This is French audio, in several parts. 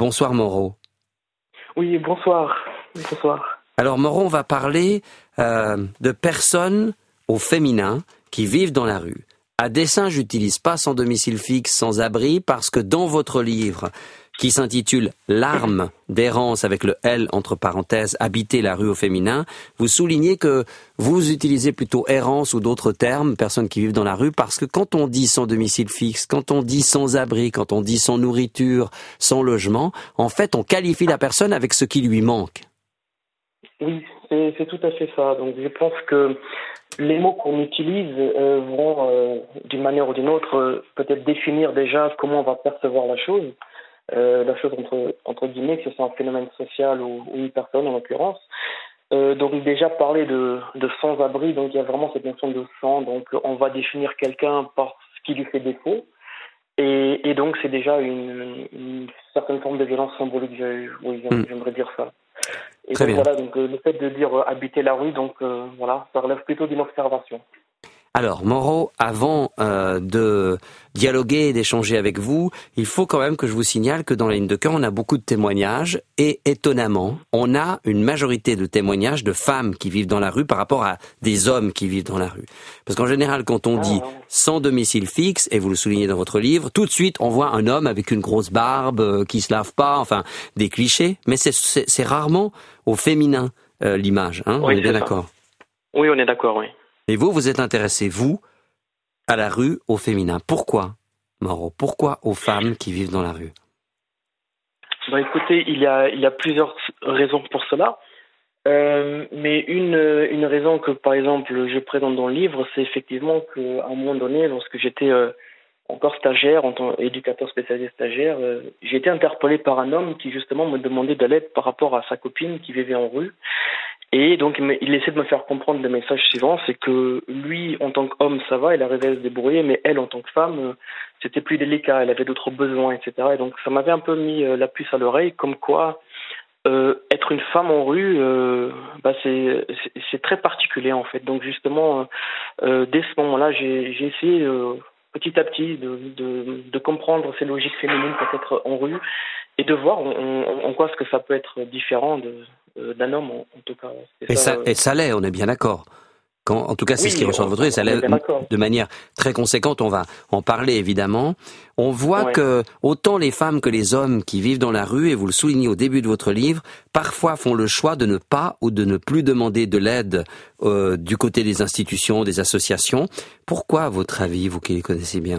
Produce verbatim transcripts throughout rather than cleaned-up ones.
Bonsoir Moreau. Oui, bonsoir. Bonsoir. Alors Moreau, on va parler euh, de personnes au féminin qui vivent dans la rue. À dessein, j'utilise pas sans domicile fixe, sans abri, parce que dans votre livre, qui s'intitule « L'arme d'errance » avec le L entre parenthèses, « habiter la rue au féminin », vous soulignez que vous utilisez plutôt errance ou d'autres termes, personnes qui vivent dans la rue, parce que quand on dit sans domicile fixe, quand on dit sans abri, quand on dit sans nourriture, sans logement, en fait, on qualifie la personne avec ce qui lui manque. Oui, c'est, c'est tout à fait ça. Donc je pense que les mots qu'on utilise euh, vont, euh, d'une manière ou d'une autre, euh, peut-être définir déjà comment on va percevoir la chose. Euh, la chose entre, entre guillemets, que ce soit un phénomène social ou, ou une personne en l'occurrence. Euh, donc déjà parler de, de sans-abri, donc il y a vraiment cette notion de sans, donc on va définir quelqu'un par ce qui lui fait défaut. Et, et donc c'est déjà une, une certaine forme de violence symbolique, je, oui, Mmh. j'aimerais dire ça. Et Très donc bien. voilà, donc euh, le fait de dire euh, habiter la rue, donc euh, voilà, ça relève plutôt d'une observation. Alors, Moreau, avant euh, de dialoguer et d'échanger avec vous, il faut quand même que je vous signale que dans la ligne de cœur, on a beaucoup de témoignages et étonnamment, on a une majorité de témoignages de femmes qui vivent dans la rue par rapport à des hommes qui vivent dans la rue. Parce qu'en général, quand on dit Ah, sans domicile fixe, et vous le soulignez dans votre livre, tout de suite, on voit un homme avec une grosse barbe, euh, qui se lave pas, enfin, des clichés, mais c'est, c'est, c'est rarement au féminin euh, l'image, hein, oui, on est bien c'est ça. d'accord. Oui, on est d'accord, oui. Et vous, vous êtes intéressé, vous, à la rue, au féminin. Pourquoi, Moreau? Pourquoi aux femmes qui vivent dans la rue? Bah, écoutez, il y a, il y a plusieurs raisons pour cela. Euh, mais une, une raison que, par exemple, je présente dans le livre, c'est effectivement qu'à un moment donné, lorsque j'étais euh, encore stagiaire, en tant qu'éducateur spécialisé stagiaire, euh, j'ai été interpellé par un homme qui, justement, me demandait de l'aide par rapport à sa copine qui vivait en rue. Et donc, il me- il essaie de me faire comprendre le message suivant, c'est que lui, en tant qu'homme, ça va, il arrivait à se débrouiller, mais elle, en tant que femme, euh, c'était plus délicat, elle avait d'autres besoins, et cetera. Et donc, ça m'avait un peu mis euh, la puce à l'oreille, comme quoi euh, être une femme en rue, euh, bah c'est, c'est c'est très particulier en fait. Donc justement, euh, euh, dès ce moment-là, j'ai, j'ai essayé euh, petit à petit de, de, de comprendre ces logiques féminines peut-être en rue et de voir en, en, en quoi est-ce que ça peut être différent de, euh, d'un homme en, en tout cas. C'est Et ça, ça, euh, et ça l'est, on est bien d'accord. Quand, en tout cas, c'est ce qui Oui, ressort de on, votre livre, ça on est l'est bien d'accord. de manière très conséquente, on va en parler évidemment. On voit Ouais. que autant les femmes que les hommes qui vivent dans la rue, et vous le soulignez au début de votre livre, parfois font le choix de ne pas ou de ne plus demander de l'aide euh, du côté des institutions, des associations. Pourquoi, à votre avis, vous qui les connaissez bien?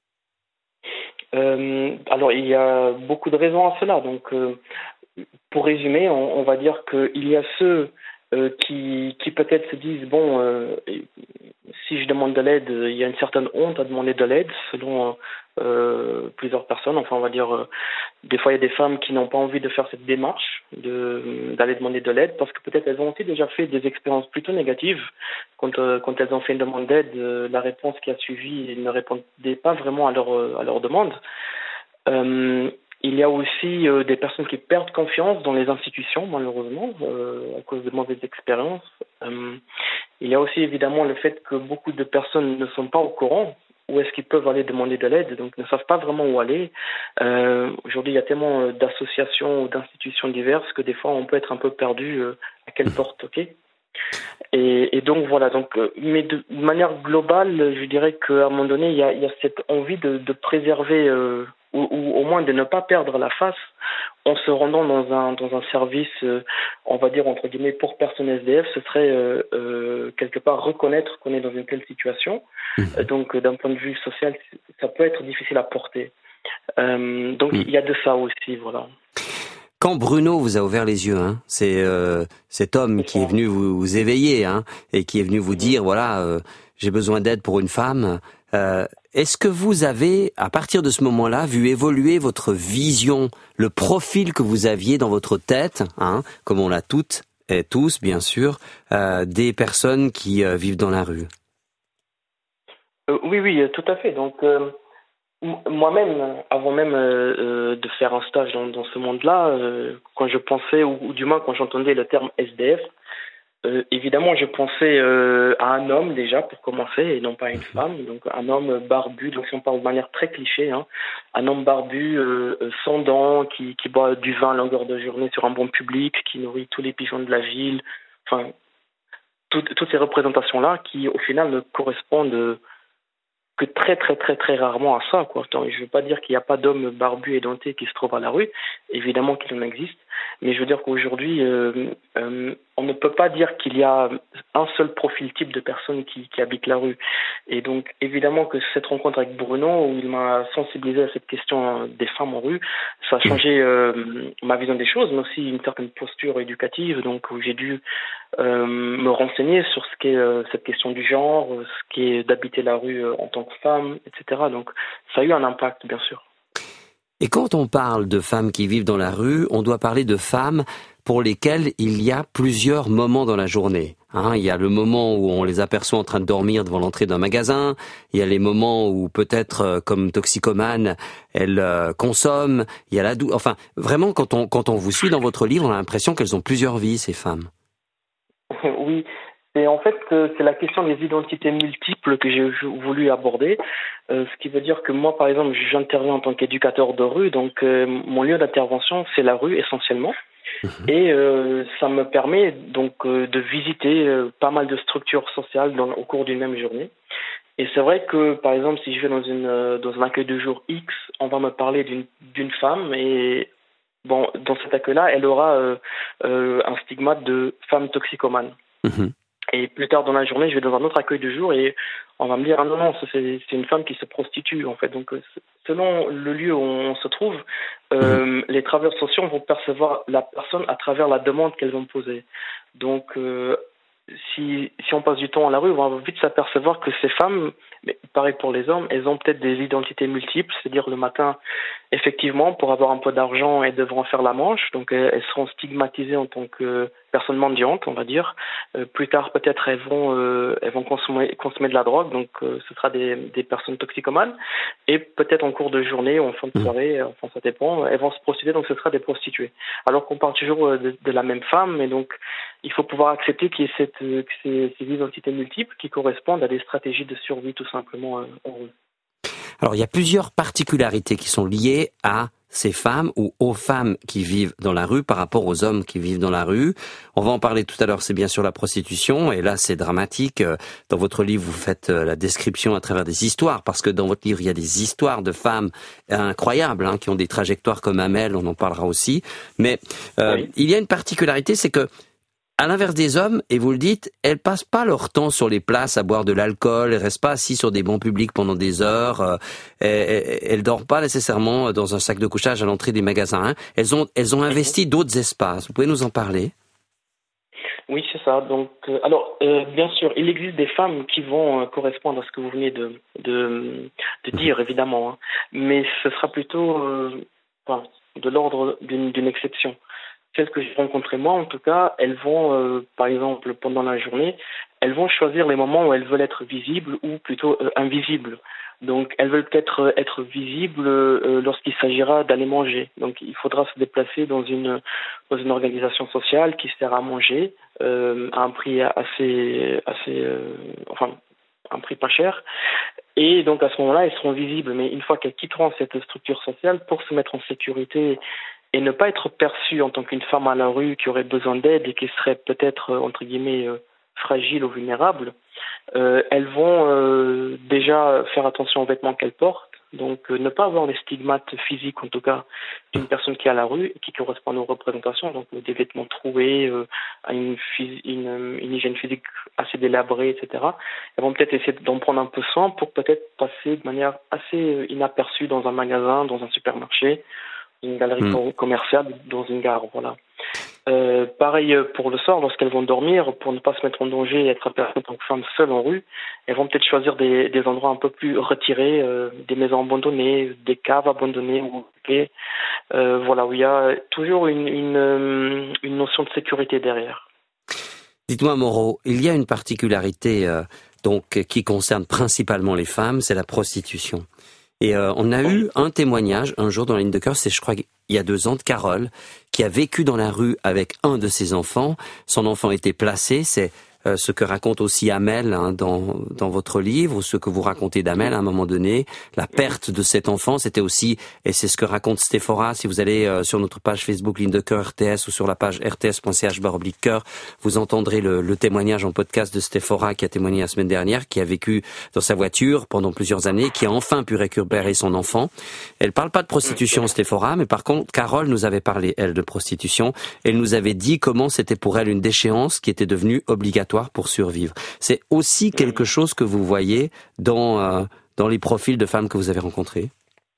Euh, alors il y a beaucoup de raisons à cela. Donc euh, pour résumer, on, on va dire qu'il y a ceux euh, qui, qui peut-être se disent bon, euh, si je demande de l'aide, il y a une certaine honte à demander de l'aide selon euh, plusieurs personnes. Enfin, on va dire, euh, des fois, il y a des femmes qui n'ont pas envie de faire cette démarche, de, d'aller demander de l'aide, parce que peut-être elles ont aussi déjà fait des expériences plutôt négatives. Quand, euh, quand elles ont fait une demande d'aide, euh, la réponse qui a suivi ne répondait pas vraiment à leur, à leur demande. Euh, il y a aussi euh, des personnes qui perdent confiance dans les institutions, malheureusement, euh, à cause de mauvaises expériences. Euh, il y a aussi évidemment le fait que beaucoup de personnes ne sont pas au courant où est-ce qu'ils peuvent aller demander de l'aide, donc ne savent pas vraiment où aller. Euh, aujourd'hui, il y a tellement euh, d'associations ou d'institutions diverses que des fois, on peut être un peu perdu euh, à quelle porte toquer. Et, et donc voilà. Donc, euh, mais de, de manière globale, je dirais qu'à un moment donné, il y a, il y a cette envie de, de préserver, euh, ou, ou au moins de ne pas perdre la face, en se rendant dans un dans un service, euh, on va dire entre guillemets pour personnes S D F, ce serait euh, euh, quelque part reconnaître qu'on est dans une telle situation. Euh, donc, euh, d'un point de vue social, ça peut être difficile à porter. Euh, donc, il y a de ça aussi, voilà. Quand Bruno vous a ouvert les yeux, hein, c'est euh, cet homme qui est venu vous, vous éveiller, hein, et qui est venu vous dire, voilà, euh, j'ai besoin d'aide pour une femme. Euh, est-ce que vous avez, à partir de ce moment-là, vu évoluer votre vision, le profil que vous aviez dans votre tête, hein, comme on l'a toutes et tous, bien sûr, euh, des personnes qui euh, vivent dans la rue? euh, Oui, oui, tout à fait. Donc, euh, moi-même, avant même euh, de faire un stage dans, dans ce monde-là, euh, quand je pensais, ou, ou du moins quand j'entendais le terme S D F, Euh, évidemment, je pensais euh, à un homme déjà pour commencer et non pas à une femme. Donc un homme barbu, donc si on parle de manière très cliché, hein, un homme barbu, euh, sans dents, qui, qui boit du vin à longueur de journée sur un banc public, qui nourrit tous les pigeons de la ville. Enfin, toutes, toutes ces représentations-là qui au final ne correspondent que très très très très rarement à ça, quoi. Attends, je ne veux pas dire qu'il n'y a pas d'hommes barbus et dentés qui se trouvent à la rue, évidemment qu'il en existe, mais je veux dire qu'aujourd'hui, euh, euh, on ne peut pas dire qu'il y a un seul profil type de personnes qui, qui habitent la rue. Et donc, évidemment que cette rencontre avec Bruno, où il m'a sensibilisé à cette question des femmes en rue, ça a changé euh, ma vision des choses, mais aussi une certaine posture éducative, donc où j'ai dû euh, me renseigner sur ce qu'est euh, cette question du genre, ce qu'est d'habiter la rue euh, en tant que femme, et cetera. Donc, ça a eu un impact, bien sûr. Et quand on parle de femmes qui vivent dans la rue, on doit parler de femmes pour lesquelles il y a plusieurs moments dans la journée. Hein, il y a le moment où on les aperçoit en train de dormir devant l'entrée d'un magasin. Il y a les moments où peut-être, euh, comme toxicomane, elles euh, consomment. Il y a la dou- Enfin, vraiment, quand on quand on vous suit dans votre livre, on a l'impression qu'elles ont plusieurs vies, ces femmes. Oui. Et en fait, c'est la question des identités multiples que j'ai voulu aborder. Euh, ce qui veut dire que moi, par exemple, j'interviens en tant qu'éducateur de rue. Donc, euh, mon lieu d'intervention, c'est la rue essentiellement. Mmh. Et euh, ça me permet donc euh, de visiter euh, pas mal de structures sociales dans, au cours d'une même journée. Et c'est vrai que, par exemple, si je vais dans, une, euh, dans un accueil de jour X, on va me parler d'une, d'une femme et bon, dans cet accueil-là, elle aura euh, euh, un stigmate de femme toxicomane. Mmh. Et plus tard dans la journée, je vais dans un autre accueil de jour et on va me dire ah non non, c'est, c'est une femme qui se prostitue en fait. Donc selon le lieu où on se trouve, euh, mmh. les travailleurs sociaux vont percevoir la personne à travers la demande qu'elles vont poser. Donc euh, si si on passe du temps à la rue, on va vite s'apercevoir que ces femmes, mais pareil pour les hommes, elles ont peut-être des identités multiples, c'est-à-dire le matin, effectivement, pour avoir un peu d'argent, elles devront faire la manche, donc elles seront stigmatisées en tant que personnes mendiantes, on va dire. Euh, plus tard, peut-être, elles vont euh, elles vont consommer consommer de la drogue, donc euh, ce sera des des personnes toxicomanes, et peut-être en cours de journée ou en fin de soirée, enfin ça dépend, elles vont se prostituer, donc ce sera des prostituées. Alors qu'on parle toujours de, de la même femme, et donc il faut pouvoir accepter qu'il y ait cette que ces, ces identités multiples qui correspondent à des stratégies de survie tout simplement euh, en rue. Alors il y a plusieurs particularités qui sont liées à ces femmes ou aux femmes qui vivent dans la rue par rapport aux hommes qui vivent dans la rue. On va en parler tout à l'heure, c'est bien sûr la prostitution, et là c'est dramatique. Dans votre livre, vous faites la description à travers des histoires, parce que dans votre livre, il y a des histoires de femmes incroyables, hein, qui ont des trajectoires comme Amel, on en parlera aussi. Mais euh, oui. Il y a une particularité, c'est que à l'inverse des hommes, et vous le dites, elles passent pas leur temps sur les places à boire de l'alcool, elles restent pas assises sur des bancs publics pendant des heures, euh, elles, elles dorment pas nécessairement dans un sac de couchage à l'entrée des magasins. Hein. Elles ont, elles ont investi d'autres espaces. Vous pouvez nous en parler ? Oui, c'est ça. Donc, euh, alors, euh, bien sûr, il existe des femmes qui vont euh, correspondre à ce que vous venez de, de, de dire, évidemment, hein. Mais ce sera plutôt euh, enfin, de l'ordre d'une, d'une exception. Celles que j'ai rencontrées moi, en tout cas, elles vont, euh, par exemple, pendant la journée, elles vont choisir les moments où elles veulent être visibles ou plutôt euh, invisibles. Donc, elles veulent peut-être être visibles euh, lorsqu'il s'agira d'aller manger. Donc, il faudra se déplacer dans une dans une organisation sociale qui sert à manger euh, à un prix assez assez euh, enfin un prix pas cher. Et donc, à ce moment-là, elles seront visibles. Mais une fois qu'elles quitteront cette structure sociale, pour se mettre en sécurité et ne pas être perçue en tant qu'une femme à la rue qui aurait besoin d'aide et qui serait peut-être, entre guillemets, euh, fragile ou vulnérable, euh, elles vont euh, déjà faire attention aux vêtements qu'elles portent, donc euh, ne pas avoir les stigmates physiques, en tout cas, d'une personne qui est à la rue et qui correspond aux représentations, donc euh, des vêtements troués, euh, à une, phys- une, une hygiène physique assez délabrée, et cetera. Elles vont peut-être essayer d'en prendre un peu soin pour peut-être passer de manière assez inaperçue dans un magasin, dans un supermarché, une galerie mmh. commerciale, dans une gare, voilà. Euh, pareil pour le soir, lorsqu'elles vont dormir, pour ne pas se mettre en danger et être aperçues en tant que femmes seules en rue, elles vont peut-être choisir des, des endroits un peu plus retirés, euh, des maisons abandonnées, des caves abandonnées, ou euh, voilà, où il y a toujours une, une, une notion de sécurité derrière. Dites-moi, Moreau, il y a une particularité euh, donc qui concerne principalement les femmes, c'est la prostitution. Et euh, on a eu un témoignage un jour dans la ligne de cœur, c'est je crois il y a deux ans, de Carole, qui a vécu dans la rue avec un de ses enfants. Son enfant était placé, c'est euh, ce que raconte aussi Amel hein, dans, dans votre livre, ou ce que vous racontez d'Amel à un moment donné. La perte de cet enfant, c'était aussi, et c'est ce que raconte Stéphora, si vous allez euh, sur notre page Facebook Ligne de Cœur R T S ou sur la page r t s point c h barre oblique cœur, vous entendrez le, le témoignage en podcast de Stéphora qui a témoigné la semaine dernière, qui a vécu dans sa voiture pendant plusieurs années, qui a enfin pu récupérer son enfant. Elle parle pas de prostitution, Stéphora, mais par contre, Carole nous avait parlé, elle, de prostitution. Elle nous avait dit comment c'était pour elle une déchéance qui était devenue obligatoire pour survivre. C'est aussi quelque chose que vous voyez dans, euh, dans les profils de femmes que vous avez rencontrés?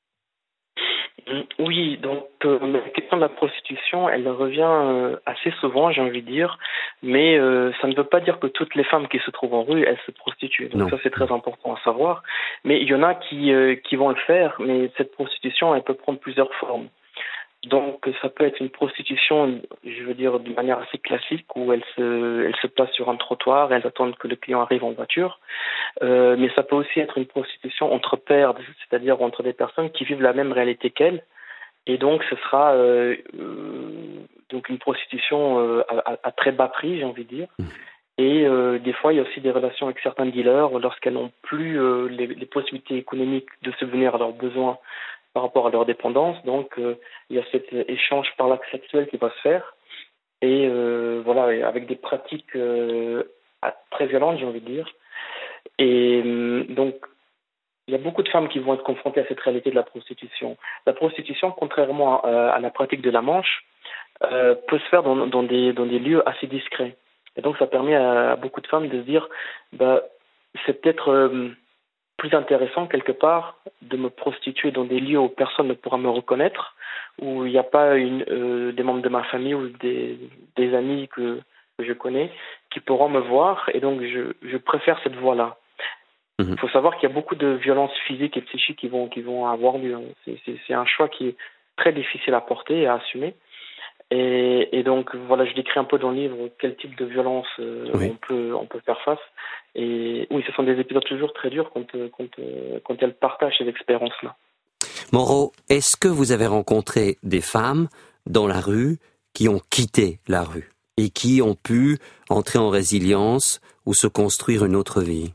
Oui, donc euh, la question de la prostitution, elle revient euh, assez souvent, j'ai envie de dire, mais euh, ça ne veut pas dire que toutes les femmes qui se trouvent en rue, elles se prostituent. Donc non. Ça, c'est très important à savoir. Mais il y en a qui, euh, qui vont le faire, mais cette prostitution, elle peut prendre plusieurs formes. Donc, ça peut être une prostitution, je veux dire, de manière assez classique, où elle se, elle se place sur un trottoir, elles attendent que le client arrive en voiture. Euh, mais ça peut aussi être une prostitution entre pairs, c'est-à-dire entre des personnes qui vivent la même réalité qu'elles. Et donc, ce sera euh, euh, donc une prostitution euh, à, à très bas prix, j'ai envie de dire. Et euh, des fois, il y a aussi des relations avec certains dealers lorsqu'elles n'ont plus euh, les, les possibilités économiques de subvenir à leurs besoins par rapport à leur dépendance. Donc, euh, il y a cet échange par l'acte sexuel qui va se faire. Et euh, voilà, avec des pratiques euh, très violentes, j'ai envie de dire. Et euh, donc, il y a beaucoup de femmes qui vont être confrontées à cette réalité de la prostitution. La prostitution, contrairement à, à la pratique de la manche, euh, peut se faire dans, dans, des, dans des lieux assez discrets. Et donc, ça permet à, à beaucoup de femmes de se dire, bah, c'est peut-être... Euh, plus intéressant quelque part de me prostituer dans des lieux où personne ne pourra me reconnaître, où il n'y a pas une, euh, des membres de ma famille ou des, des amis que, que je connais qui pourront me voir, et donc je, je préfère cette voie-là. Il mmh. faut savoir qu'il y a beaucoup de violences physiques et psychiques qui vont, qui vont avoir lieu. C'est, c'est, c'est un choix qui est très difficile à porter et à assumer. Et, et donc voilà, je décris un peu dans le livre quel type de violence euh, oui. on peut on peut faire face. Et oui, ce sont des épisodes toujours très durs quand quand quand elles partagent ces expériences-là. Moreau, est-ce que vous avez rencontré des femmes dans la rue qui ont quitté la rue et qui ont pu entrer en résilience ou se construire une autre vie?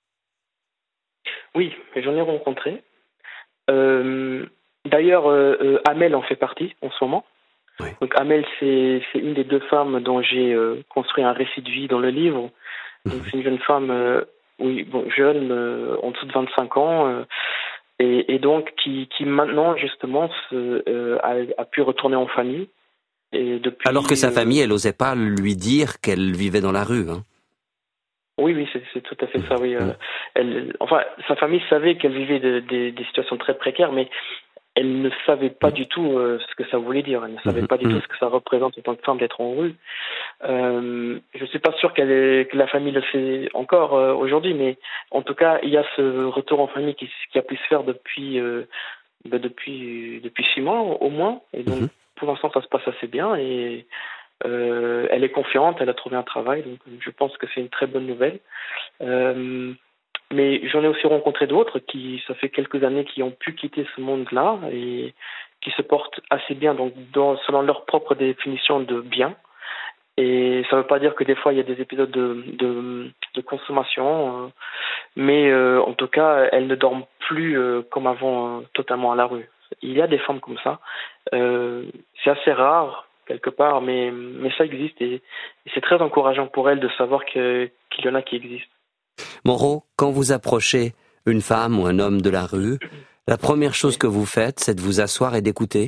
Oui, j'en ai rencontré. Euh, d'ailleurs, euh, euh, Amel en fait partie en ce moment. Oui. Donc Amel, c'est, c'est une des deux femmes dont j'ai euh, construit un récit de vie dans le livre. Donc c'est une jeune femme, euh, oui, bon, jeune, euh, en dessous de vingt-cinq ans, euh, et, et donc qui, qui maintenant justement se, euh, a, a pu retourner en famille. Et depuis, alors que sa euh, famille, elle n'osait pas lui dire qu'elle vivait dans la rue. Hein. Oui, oui, c'est, c'est tout à fait ça. Oui, euh, elle, enfin, sa famille savait qu'elle vivait de, de, des situations très précaires, mais elle ne savait pas du tout euh, ce que ça voulait dire. Elle ne savait pas du tout ce que ça représente en tant que femme d'être en rue. Euh, je ne suis pas sûr qu'elle est, que la famille le fait encore euh, aujourd'hui, mais en tout cas, il y a ce retour en famille qui, qui a pu se faire depuis, euh, bah depuis, depuis six mois au moins. Et donc, mm-hmm. pour l'instant, ça se passe assez bien. Et euh, elle est confiante, elle a trouvé un travail. Donc, je pense que c'est une très bonne nouvelle. Euh, Mais j'en ai aussi rencontré d'autres qui, ça fait quelques années, qui ont pu quitter ce monde-là et qui se portent assez bien, donc dans, selon leur propre définition de bien. Et ça ne veut pas dire que des fois il y a des épisodes de, de, de consommation, euh, mais euh, en tout cas, elles ne dorment plus euh, comme avant, euh, totalement à la rue. Il y a des femmes comme ça. Euh, c'est assez rare quelque part, mais, mais ça existe et, et c'est très encourageant pour elles de savoir que, qu'il y en a qui existent. Moreau, quand vous approchez une femme ou un homme de la rue, la première chose que vous faites, c'est de vous asseoir et d'écouter?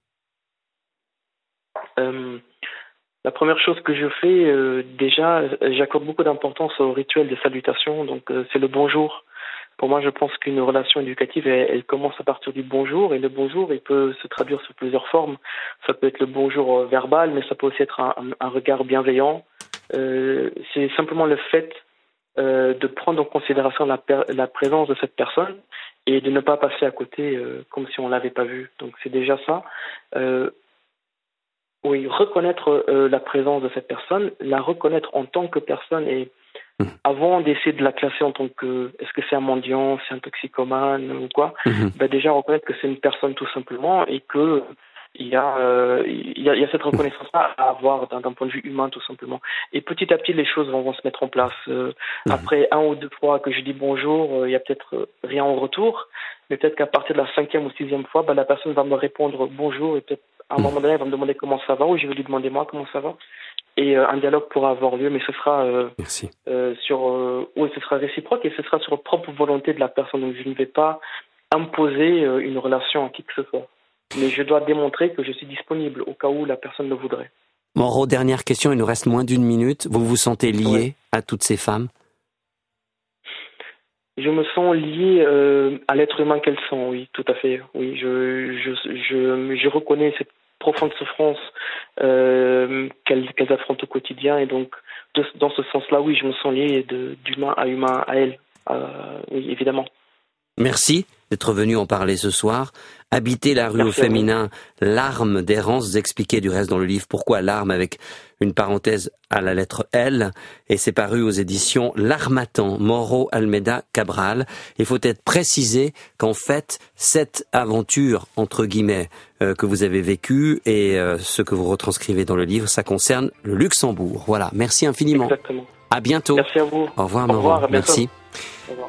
euh, La première chose que je fais, euh, déjà, j'accorde beaucoup d'importance au rituel de salutation, donc euh, c'est le bonjour. Pour moi, je pense qu'une relation éducative, elle, elle commence à partir du bonjour, et le bonjour, il peut se traduire sous plusieurs formes. Ça peut être le bonjour verbal, mais ça peut aussi être un, un, un regard bienveillant. Euh, c'est simplement le fait Euh, de prendre en considération la, per- la présence de cette personne et de ne pas passer à côté euh, comme si on ne l'avait pas vue. Donc c'est déjà ça. Euh, oui, reconnaître euh, la présence de cette personne, la reconnaître en tant que personne et Mmh. Avant d'essayer de la classer en tant que, est-ce que c'est un mendiant, c'est un toxicomane ou quoi, mmh. bah déjà reconnaître que c'est une personne tout simplement et que il y a, euh, il y a, il y a cette reconnaissance-là à avoir d'un, d'un point de vue humain tout simplement. Et petit à petit, les choses vont, vont se mettre en place. Euh, mmh. Après un ou deux fois que je dis bonjour, euh, il y a peut-être rien en retour, mais peut-être qu'à partir de la cinquième ou sixième fois, bah, la personne va me répondre bonjour et peut-être à un mmh. moment donné, elle va me demander comment ça va ou je vais lui demander moi comment ça va. Et euh, un dialogue pourra avoir lieu, mais ce sera euh, Merci. Euh, sur, euh, oui, ce sera réciproque et ce sera sur propre volonté de la personne. Donc je ne vais pas imposer euh, une relation à qui que ce soit. Mais je dois démontrer que je suis disponible au cas où la personne le voudrait. Mauro, dernière question, il nous reste moins d'une minute. Vous vous sentez lié oui. à toutes ces femmes? Je me sens lié euh, à l'être humain qu'elles sont, oui, tout à fait. Oui, je, je, je, je reconnais cette profonde souffrance euh, qu'elles, qu'elles affrontent au quotidien et donc de, dans ce sens-là, oui, je me sens lié de, d'humain à humain à elles, euh, oui, évidemment. Merci d'être venu en parler ce soir. Habiter la rue Merci au féminin, l'arme d'errance, vous expliquez du reste dans le livre pourquoi l'arme avec une parenthèse à la lettre L, et c'est paru aux éditions L'Harmattan, Mauro Almeida Cabral. Il faut être précisé qu'en fait, cette aventure, entre guillemets, euh, que vous avez vécue et euh, ce que vous retranscrivez dans le livre, ça concerne le Luxembourg. Voilà, merci infiniment. Exactement. À bientôt. Merci à vous. Au revoir, Au Mauro. revoir, à bientôt. Merci. Au revoir.